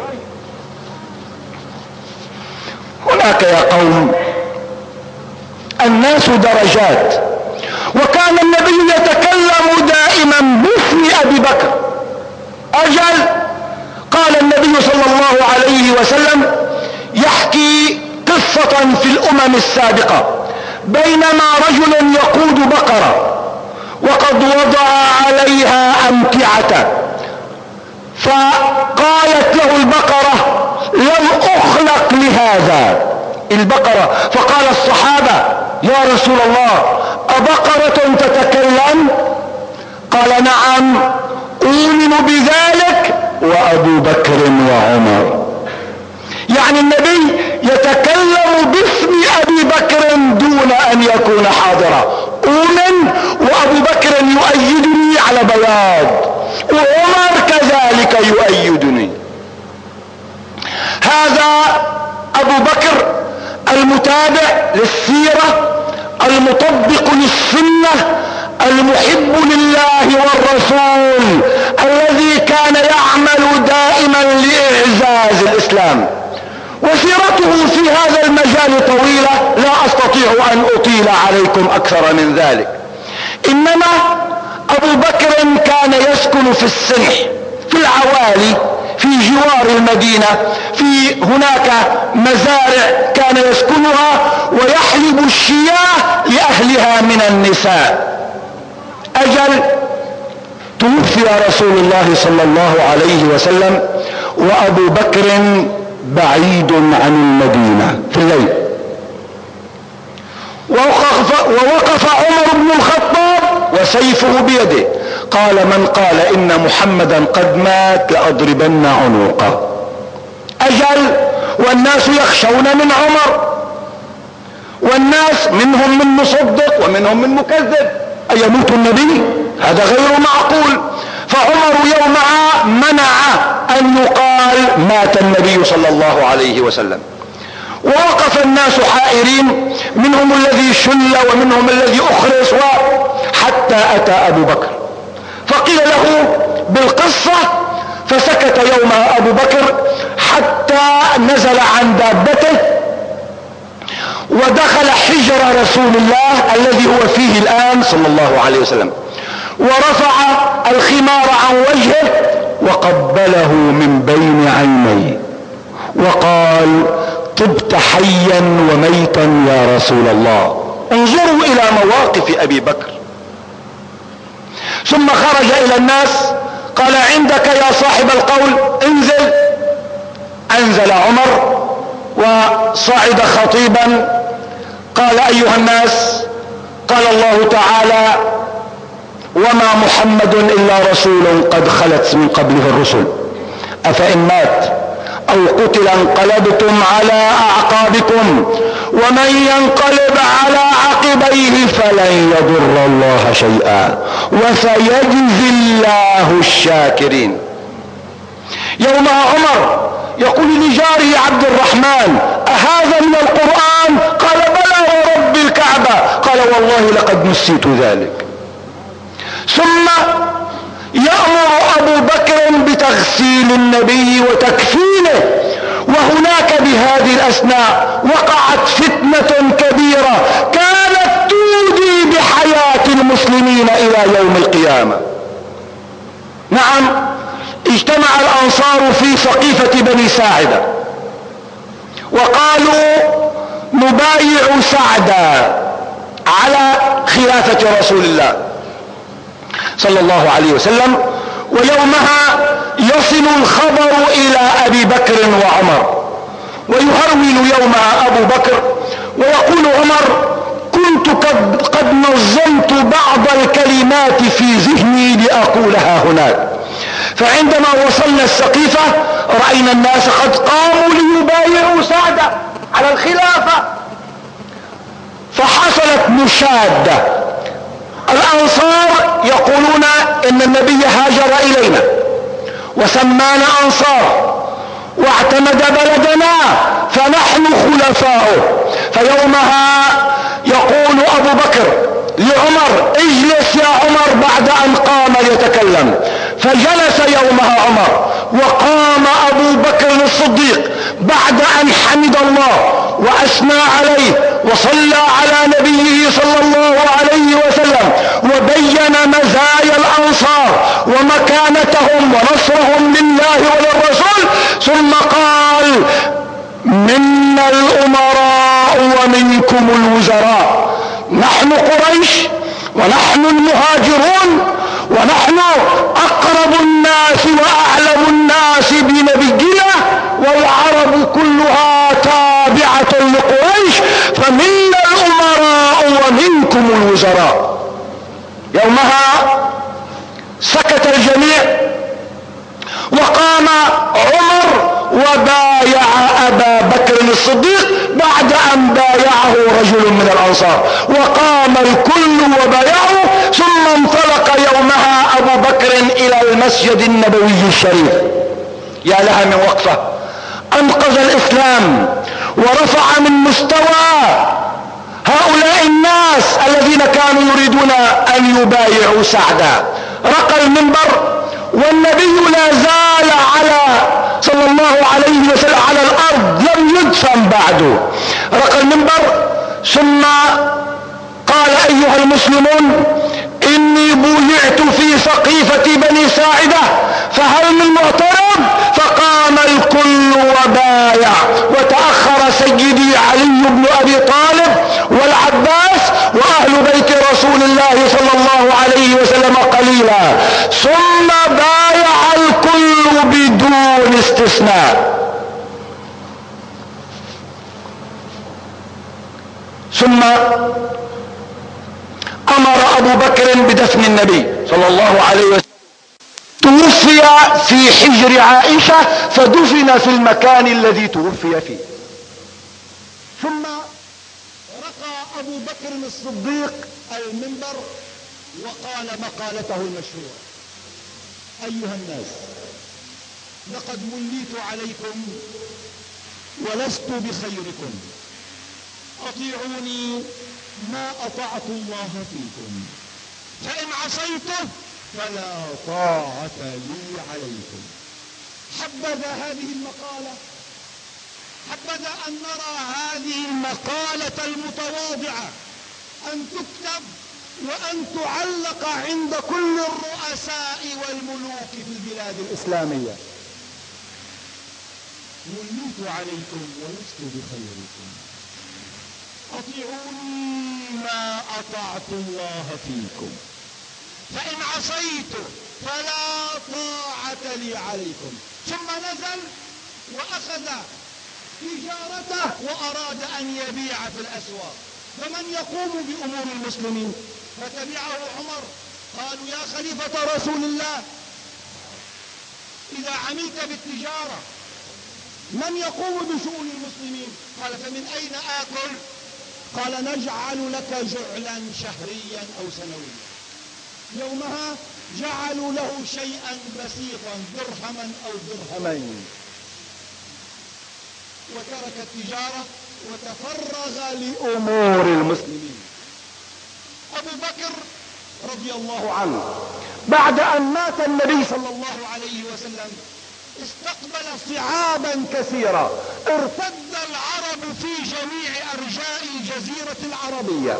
هناك يا قوم الناس درجات، وكان النبي يتكلم دائما باسم أبي بكر. أجل قال النبي صلى الله عليه وسلم يحكي قصة في الأمم السابقة، بينما رجل يقود بقرة وقد وضع عليها أمتعة، فقالت له البقرة: لم أخلق لهذا البقرة. فقال الصحابة: يا رسول الله، أبقرة تتكلم؟ قال: نعم، أؤمن بذلك وأبو بكر وعمر. يعني النبي يتكلم باسم أبي بكر دون أن يكون حاضرا. أؤمن وأبو بكر يؤيدني على بياض، وعمر كذلك يؤيدني. هذا أبو بكر المتابع للسيرة، المطبق للسنة، المحب لله والرسول، الذي كان يعمل دائما لإعزاز الإسلام. وسيرته في هذا المجال طويلة، لا أستطيع أن أطيل عليكم أكثر من ذلك. إنما أبو بكر كان يسكن في السنح، في العوالي، في جوار المدينة، في هناك مزارع كان يسكنها ويحلب الشياه لأهلها من النساء. أجل توفي رسول الله صلى الله عليه وسلم وأبو بكر بعيد عن المدينة في الليل، ووقف, ووقف عمر بن الخطاب وسيفه بيده، قال: من قال إن محمدا قد مات لأضربن عنقه. أجل والناس يخشون من عمر، والناس منهم من مصدق ومنهم من مكذب، أيموت النبي؟ هذا غير معقول. فعمر يومها منع أن يقال مات النبي صلى الله عليه وسلم. ووقف الناس حائرين، منهم الذي شل ومنهم الذي أخرس، حتى أتى أبو بكر فقيل له بالقصة، فسكت يومها أبو بكر حتى نزل عن دابته ودخل حجر رسول الله الذي هو فيه الآن صلى الله عليه وسلم، ورفع الخمار عن وجهه وقبله من بين عينيه وقال: طبت حيا وميتا يا رسول الله. انظروا إلى مواقف أبي بكر. ثم خرج إلى الناس قال: عندك يا صاحب القول انزل. أنزل عمر وصعد خطيبا قال: أيها الناس، قال الله تعالى: وما محمد إلا رسول قد خلت من قبله الرسل أفإن مات أو قتل انقلبتم على أعقابكم ومن ينقلب على عقبيه فلن يضر الله شيئا وسيجزي الله الشاكرين. يومها عمر يقول لجاره عبد الرحمن: أهذا من القرآن؟ قال: بلى ورب الكعبة. قال: والله لقد نسيت ذلك. ثم يأمر أبو بكر بتغسيل النبي وتكفينه. وهناك بهذه الأثناء وقعت فتنة كبيرة كانت تودي بحياة المسلمين إلى يوم القيامة. نعم، اجتمع الأنصار في سقيفة بني ساعدة وقالوا: نبايع سعدا على خلافة رسول الله صلى الله عليه وسلم. ويومها يصل الخبر إلى أبي بكر وعمر، ويهرول يومها أبو بكر ويقول عمر: كنت قد, قد نظمت بعض الكلمات في ذهني لأقولها هناك. فعندما وصلنا السقيفة رأينا الناس قد قاموا ليبايعوا سعدا على الخلافة، فحصلت مشادة. الأنصار يقولون إن النبي هاجر إلينا وسمانا أنصار واعتمد بلدنا فنحن خلفاؤه. فيومها يقول أبو بكر لعمر: اجلس يا عمر، بعد أن قام يتكلم. فجلس يومها عمر، وقام أبو بكر الصديق بعد أن حمد الله وأثنى عليه وصلى على نبيه صلى الله عليه وسلم وبين مزايا الأنصار ومكانتهم ونصرهم لله وللرسول، ثم قال: منا الأمراء ومنكم الوزراء. نحن قريش ونحن المهاجرون ونحن أقرب الناس وأعلم الناس بنبينا، والعرب كلها تابعة لقريش، فمنا الأمراء ومنكم الوزراء. يومها سكت الجميع وقام عمر وبايع أبا بكر الصديق بعد أن بايعه رجل من الأنصار، وقام الكل وبايعه. ثم انطلق يومها أبو بكر إلى المسجد النبوي الشريف. يا لها من وقفة! أنقذ الإسلام ورفع من مستوى هؤلاء الناس الذين كانوا يريدون أن يبايعوا سعدا. رقى المنبر والنبي لا زال على صلى الله عليه وسلم على الأرض، لم المنبر ثم قال: أيها المسلمون، إني بويعت في سقيفة بني ساعدة، فهل من معترض؟ فقام الكل وبايع، وتأخر سيدي علي بن أبي طالب والعباس وأهل بيت رسول الله صلى الله عليه وسلم قليلا، ثم بايع الكل بدون استثناء. ثم أمر أبو بكر بدفن النبي صلى الله عليه وسلم. توفي في حجر عائشة فدفن في المكان الذي توفي فيه. ثم رقى أبو بكر الصديق المنبر وقال مقالته المشهورة: أيها الناس، لقد وليت عليكم ولست بخيركم، أطيعوني ما أطعت الله فيكم، فإن عصيته فلا طاعة لي عليكم. حبذا هذه المقالة، حبذا أن نرى هذه المقالة المتواضعة أن تكتب وأن تعلق عند كل الرؤساء والملوك في البلاد الإسلامية. وليت عليكم ولست بخيركم، أطيعوني ما أطعت الله فيكم، فإن عصيت فلا طاعة لي عليكم. ثم نزل وأخذ تجارته وأراد أن يبيع في الأسواق، فمن يقوم بأمور المسلمين؟ فتبعه عمر. قالوا: يا خليفة رسول الله، إذا عملت بالتجارة من يقوم بشؤون المسلمين؟ قال: فمن أين آكل؟ قال: نجعل لك جعلا شهريا أو سنويا. يومها جعلوا له شيئا بسيطا، درهما أو درهمين، وترك التجارة وتفرغ لأمور المسلمين. أبو بكر رضي الله عنه بعد أن مات النبي صلى الله عليه وسلم استقبل صعابا كثيرة، ارتد العرب في جميع أرجاء الجزيرة العربية.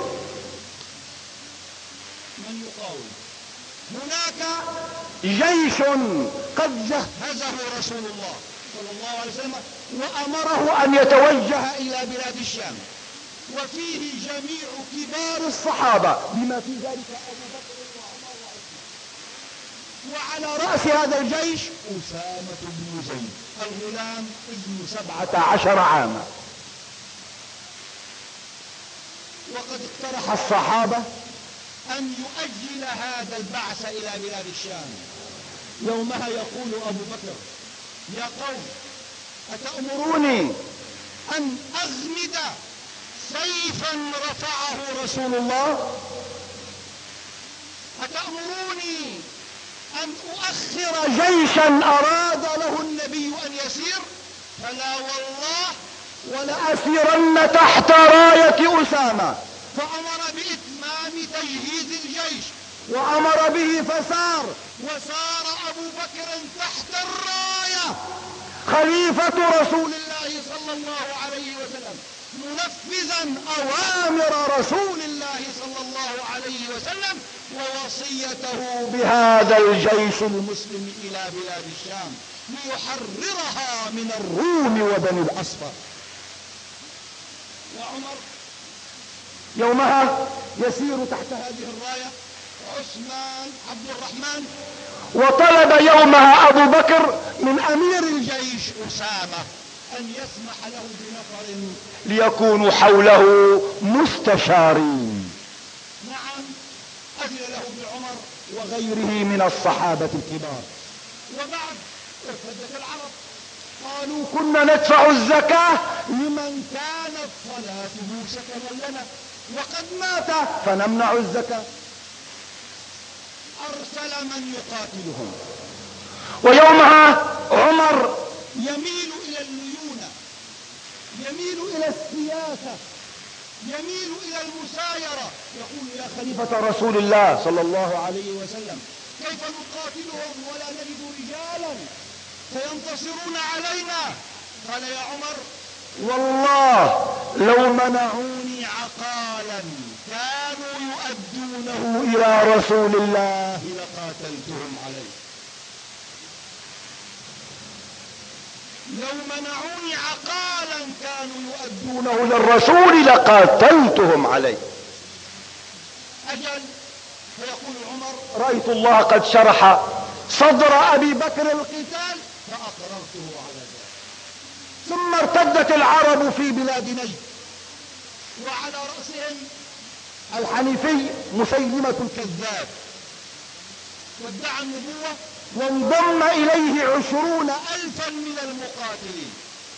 من يقاوم؟ هناك جيش قد جهزه رسول الله صلى الله عليه وسلم وأمره أن يتوجه إلى بلاد الشام، وفيه جميع كبار الصحابة بما في ذلك أبو بكر وعمر وعثمان، وعلى رأس هذا الجيش أسامة بن زيد الغلام ابن سبعة عشر عاما. وقد اقترح الصحابة أن يؤجل هذا البعث إلى بلاد الشام. يومها يقول أبو بكر: يا قوم، أتأمروني أن أغمد سيفا رفعه رسول الله؟ أتأمروني أن أؤخر جيشا أراد له النبي أن يسير؟ فلا والله ولأسيرن تحت راية أسامة. فأمر بإتمام تجهيز الجيش وأمر به فسار، وسار أبو بكر تحت الراية خليفة رسول الله صلى الله عليه وسلم، منفذا أوامر رسول الله صلى الله عليه وسلم ووصيته بهذا الجيش المسلم إلى بلاد الشام ليحررها من الروم وبني الأصفر. وعمر يومها يسير تحت هذه الراية، عثمان عبد الرحمن، وطلب يومها أبو بكر من أمير الجيش أسامة أن يسمح له بنفر ليكونوا حوله مستشارين. نعم، أذن له بعمر وغيره من الصحابة الكبار. وبعد ارتدت العرب، قالوا: كنا ندفع الزكاة لمن كانت صلاته سكنا لنا، وقد مات فنمنع الزكاة. أرسل من يقاتلهم، ويومها عمر يميل إلى الليونة، يميل إلى السياسة، يميل إلى المسايرة. يقول: يا خليفة رسول الله صلى الله عليه وسلم، كيف نقاتلهم ولا نجد رجالا سينتصرون علينا؟ قال: يا عمر، والله لو منعوني عقالا كانوا يؤدونه إلى رسول الله لقاتلتهم عليه. لو منعوني عقالا كانوا يؤدونه للرسول لقاتلتهم عليه. أجل. فيقول عمر رأيت الله قد شرح صدر أبي بكر القتال فأقررته على ذلك. ثم ارتدت العرب في بلاد نجد وعلى رأسهم الحنيفي مسيلمة الكذاب، وادعى النبوة وانضم إليه عشرون ألفا من المقاتلين.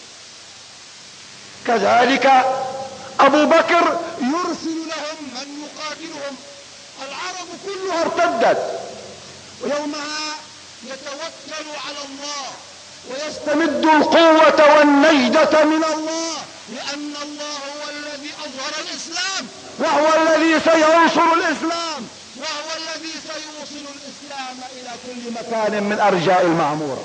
كذلك أبو بكر يرسل لهم من يقاتلهم. العرب كلها ارتدت، ويومها يتوكل على الله ويستمد القوة والنجدة من الله، لأن الله هو الذي أظهر الإسلام وهو الذي سينصر الإسلام وهو الذي سيوصل الإسلام إلى كل مكان من أرجاء المعمورة.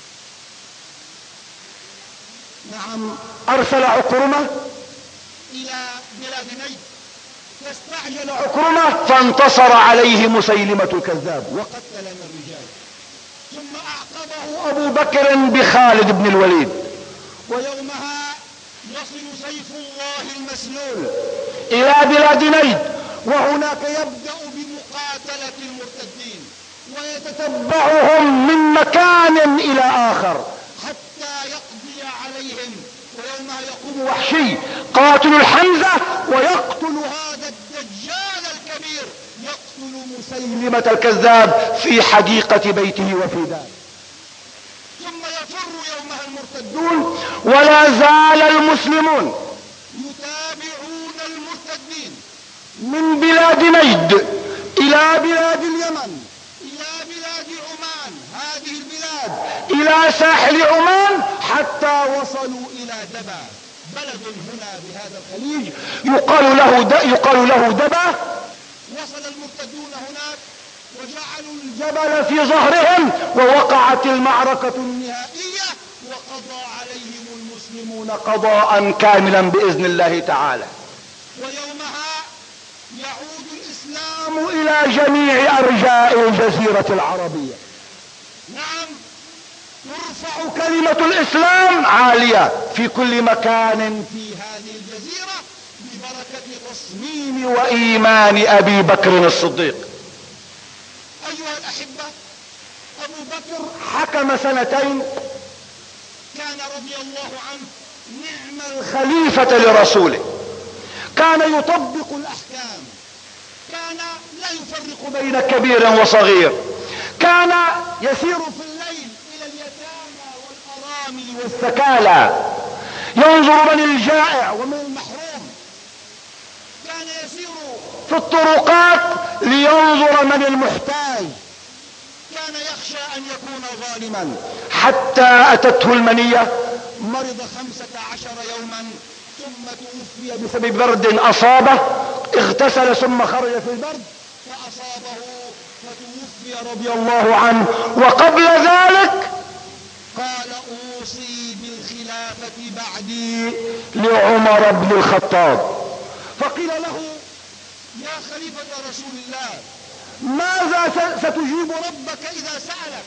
نعم. أرسل عكرمة إلى بلاد نجد فاستعجل عكرمة فانتصر عليه مسيلمة الكذاب وقتل من الرجال. ثم أعقبه أبو بكر بخالد بن الوليد، ويومها يصل سيف الله المسلول إلى بلاد نجد، وهناك يبدأ بمقاتلة المرتدين ويتتبعهم من مكان إلى آخر حتى يقضي عليهم. ويومها يقوم وحشي قاتل الحمزة ويقتل هذا الدجال الكبير، يقتل مسيلمة الكذاب في حديقة بيته وفي داره. ثم يفر يومها المرتدون، ولا زال المسلمون يتابعون المرتدين من بلاد نجد إلى بلاد اليمن إلى بلاد عمان، هذه البلاد إلى ساحل عمان، حتى وصلوا إلى دبا، بلد هنا بهذا الخليج يقال له د... يقال له دبا. وصل المرتدون هناك وجعلوا الجبل في ظهرهم، ووقعت المعركة النهائية وقضى عليهم المسلمون قضاء كاملا بإذن الله تعالى. ويومها يعود الإسلام إلى جميع أرجاء الجزيرة العربية. نعم. ترفع كلمة الإسلام عالية في كل مكان في هذه الجزيرة ببركة تصميم وإيمان أبي بكر الصديق. أيها الأحبة، أبو بكر حكم سنتين، كان رضي الله عنه نعم الخليفة لرسوله، كان يطبق الأحكام، كان لا يفرق بين كبير وصغير، كان يسير في الليل إلى اليتامى والأرامل والسكالى، ينظر من الجائع ومن المحروم، كان يسير في الطرقات لينظر من المحتاج، كان يخشى أن يكون ظالما، حتى أتته المنية، مرض خمسة عشر يوما ثم توفي بسبب برد أصابه، اغتسل ثم خرج في البرد فأصابه فتوفي رضي الله عنه. وقبل ذلك قال أوصي بالخلافة بعدي لعمر بن الخطاب، فقيل له يا خليفة رسول الله ماذا ستجيب ربك إذا سألك؟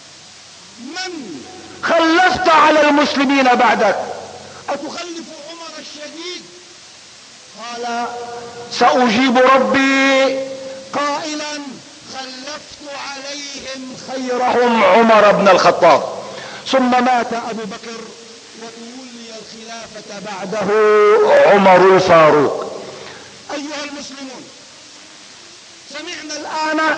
من خلفت على المسلمين بعدك؟ أتخلف عمر الشديد؟ قال سأجيب ربي قائلا خلفت عليهم خيرهم عمر بن الخطاب. ثم مات أبو بكر وتولي الخلافة بعده عمر الفاروق. أيها المسلمون، سمعنا الآن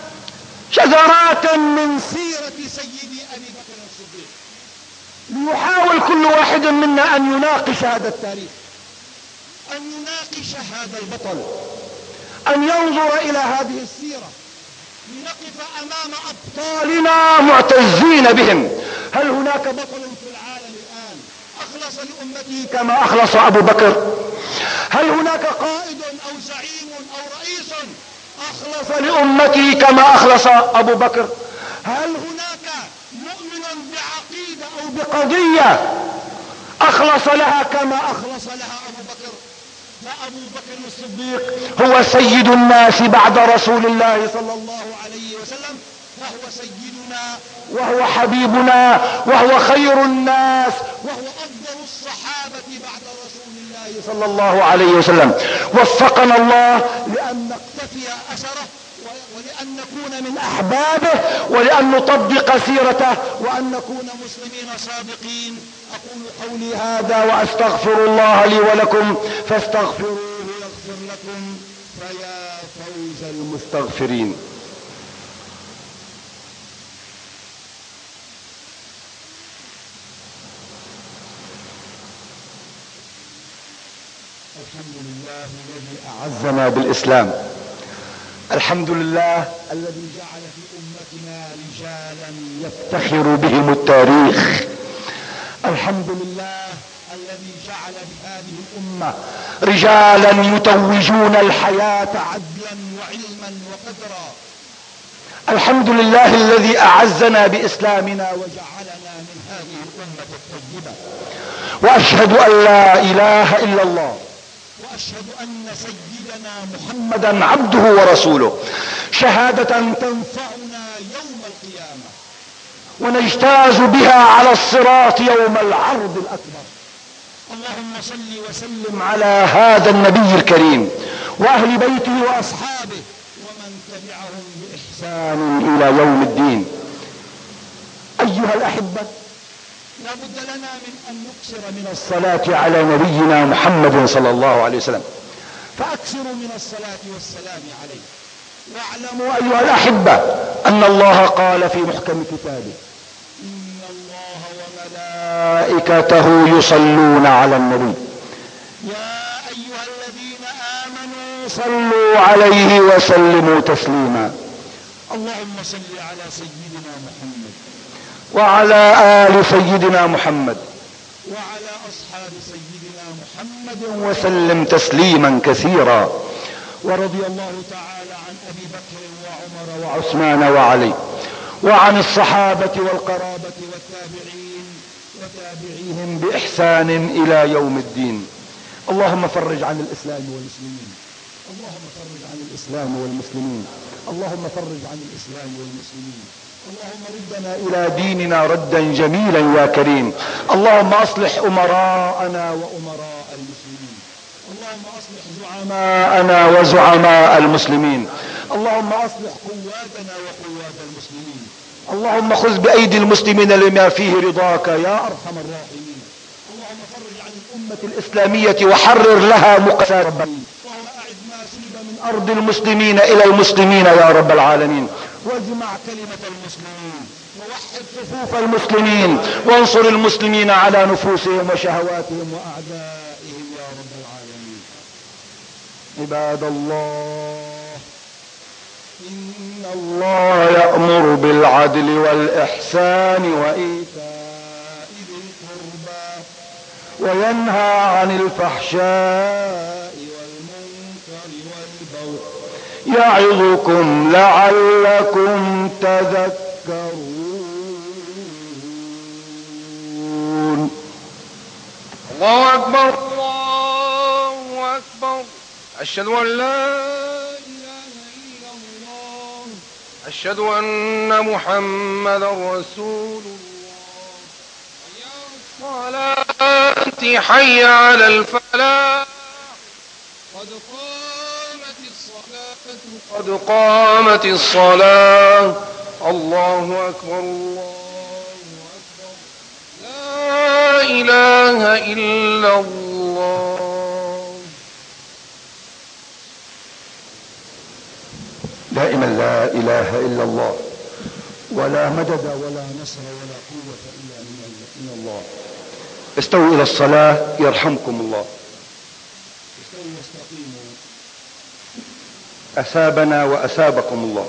شذرات من سيرة سيدي أبي بكر الصديق، ليحاول كل واحد منا أن يناقش هذا التاريخ، أن يناقش هذا البطل، أن ينظر إلى هذه السيرة، لنقف أمام أبطالنا معتزين بهم. هل هناك بطل في العالم الآن أخلص لأمته كما أخلص أبو بكر؟ هل هناك قائد أو زعيم أو رئيس أخلص لأمته كما أخلص أبو بكر؟ هل هناك مؤمن بعقيدة أو بقضية أخلص لها كما أخلص لها أبو بكر. فأبو بكر الصديق هو سيد الناس بعد رسول الله صلى الله عليه وسلم، فهو سيدنا وهو حبيبنا وهو خير الناس وهو أفضل الصحابة بعد رسول الله صلى الله عليه وسلم. وفقنا الله لأن نقتفي أثره ولأن نكون من أحبابه ولأن نطبق سيرته وأن نكون مسلمين صادقين. أقول قولي هذا وأستغفر الله لي ولكم فاستغفروه يغفر لكم، فيا فوز المستغفرين. الحمد لله الذي أعزنا بالإسلام. الحمد لله الذي جعل في أمتنا رجالا يفتخر بهم التاريخ. الحمد لله الذي جعل بهذه الأمة رجالا يتوجون الحياة عدلا وعلما وقدرا. الحمد لله الذي أعزنا بإسلامنا وجعلنا من هذه الأمة الطيبة. وأشهد أن لا إله إلا الله وأشهد أن سيدنا محمدا عبده ورسوله شهادة تنفعنا يوم القيامة ونجتاز بها على الصراط يوم العرض الأكبر. اللهم صل وسلم على هذا النبي الكريم وأهل بيته وأصحابه ومن تبعهم بإحسان إلى يوم الدين. أيها الأحبة، لا بد لنا من أن نكثر من الصلاة على نبينا محمد صلى الله عليه وسلم، فأكثروا من الصلاة والسلام عليه. واعلموا أيها الأحبة أن الله قال في محكم كتابه: إن الله وملائكته يصلون على النبي يا أيها الذين آمنوا صلوا عليه وسلموا تسليما. اللهم صل على سيدنا محمد وعلى آل سيدنا محمد وعلى أصحاب سيدنا محمد وسلم تسليما كثيرا. ورضي الله تعالى عن أبي بكر وعمر وعثمان وعلي وعن الصحابة والقرابة والتابعين وتابعيهم بإحسان إلى يوم الدين. اللهم فرج عن الإسلام والمسلمين، اللهم فرج عن الإسلام والمسلمين، اللهم فرج عن الإسلام والمسلمين. اللهم ردنا إلى ديننا ردا جميلا يا كريم. اللهم أصلح أمراءنا وأمراء المسلمين، اللهم أصلح زعماءنا وزعماء المسلمين، اللهم أصلح قواتنا وقوات المسلمين. اللهم خذ بأيدي المسلمين لما فيه رضاك يا أرحم الراحمين. اللهم فرج عن الأمة الإسلامية وحرر لها مقتدرا. اللهم أعد ما سلب من أرض المسلمين إلى المسلمين يا رب العالمين. واجمع كلمة المسلمين ووحد صفوف المسلمين وانصر المسلمين على نفوسهم وشهواتهم وأعدائهم يا رب العالمين. عباد الله، إن الله يأمر بالعدل والإحسان وإيتاء ذي القربى وينهى عن الفحشاء والمنكر والبغي يعظكم لعلكم تذكرون. الله أكبر، الله أكبر. أشهد أن لا إله إلا الله، أشهد أن محمدا رسول الله. حي على الصلاة، حي على الفلاح، قد قامت الصلاة، قد قامت الصلاة. الله أكبر، الله أكبر. لا إله إلا الله. دائما لا إله إلا الله، ولا مدد ولا نصر ولا قوة إلا من الله. استووا إلى الصلاة يرحمكم الله. استووا واستقيموا. أثابنا وأثابكم الله.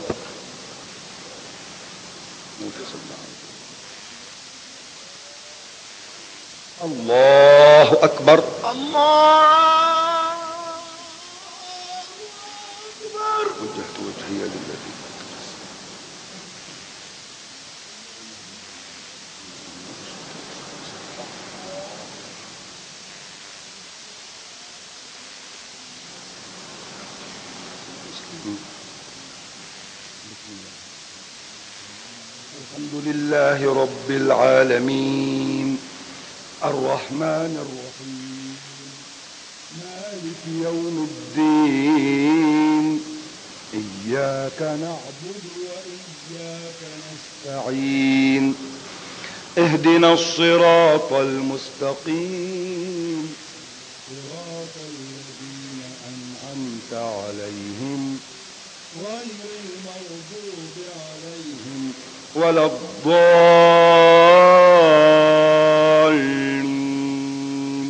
الله أكبر، الله أكبر. وجهت وجهي للذي لله رب العالمين الرحمن الرحيم مالك يوم الدين إياك نعبد وإياك نستعين اهدنا الصراط المستقيم صراط الذين أنعمت عليهم غير المغضوب عليهم ولا الضالين.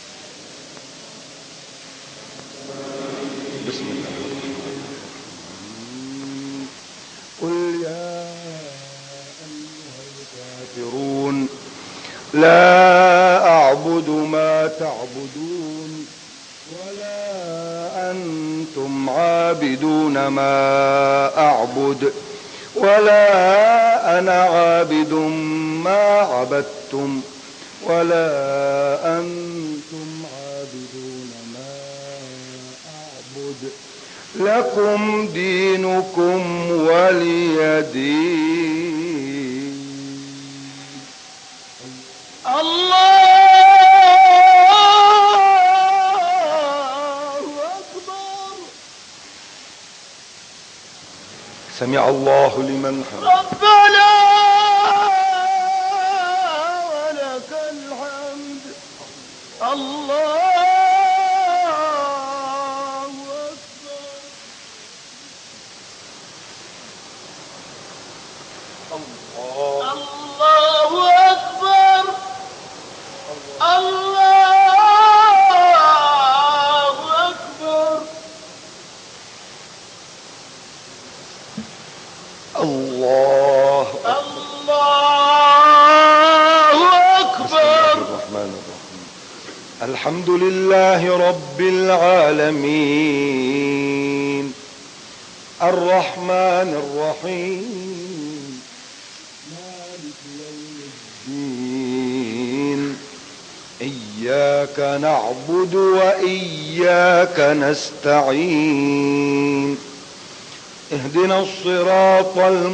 بسم الله الرحمن الرحيم. قل يا أيها الكافرون لا أعبد ما تعبدون ولا أنتم عابدون ما أعبد ولا أنا عابد ما عبدتم ولا أنتم عابدون ما أعبد لكم دينكم ولي دين. الله أكبر. سمع الله لمن حمده. ربنا ولك الحمد. الله الحمد لله رب العالمين الرحمن الرحيم مالك يوم الدين إياك نعبد وإياك نستعين اهدنا الصراط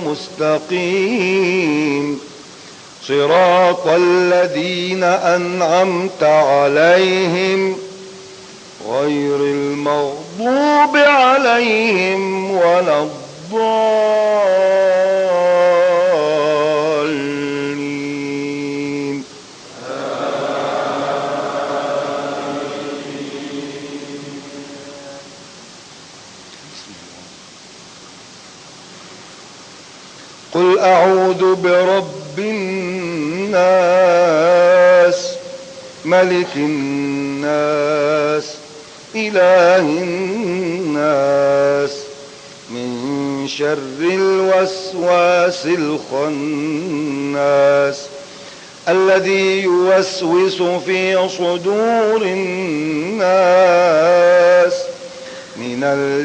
المستقيم صراط الذين أنعمت عليهم غير المغضوب عليهم ولا الضالين. قل أعوذ برب الناس ملك الناس إله الناس من شر الوسواس الخناس الذي يوسوس في صدور الناس من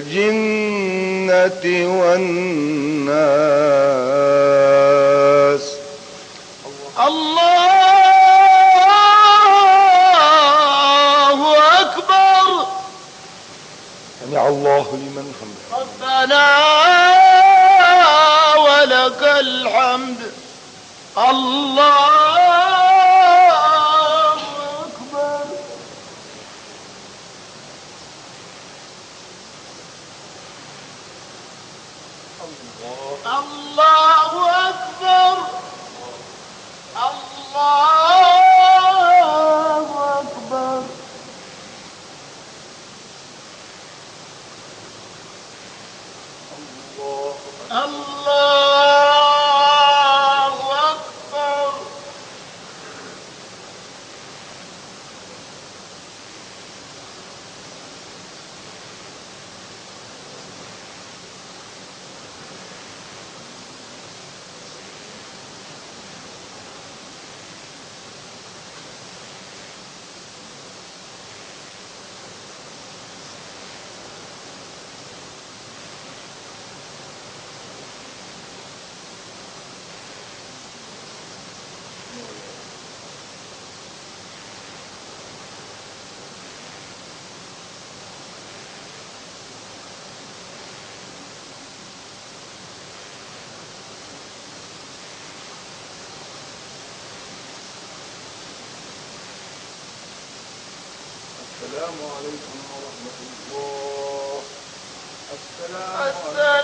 الجنة والناس. الله أكبر. سمع الله لمن حمده. ربنا ولك الحمد. الله أكبر. الله أكبر. الله أكبر. الله أكبر. السلام عليكم ورحمة الله. السلام